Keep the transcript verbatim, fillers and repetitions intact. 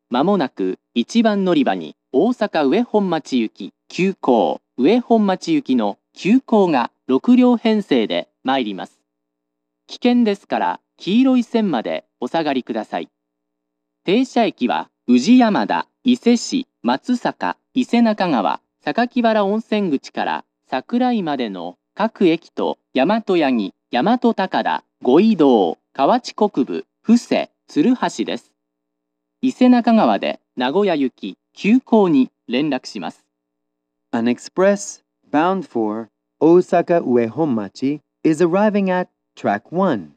まもなくいちばん乗り場に大阪上本町行き急行上本町行きの急行がろくりょう編成で参ります。危険ですから黄色い線までお下がりください。停車駅は宇治山田、伊勢市、松阪、伊勢中川、榊原温泉口から桜井までの各駅と大和八木、大和高田、五位堂、河内国分、布施、鶴橋です。伊勢中川で名古屋行き急行に連絡します。 An express bound for Osaka Uehonmachi is arriving at track one.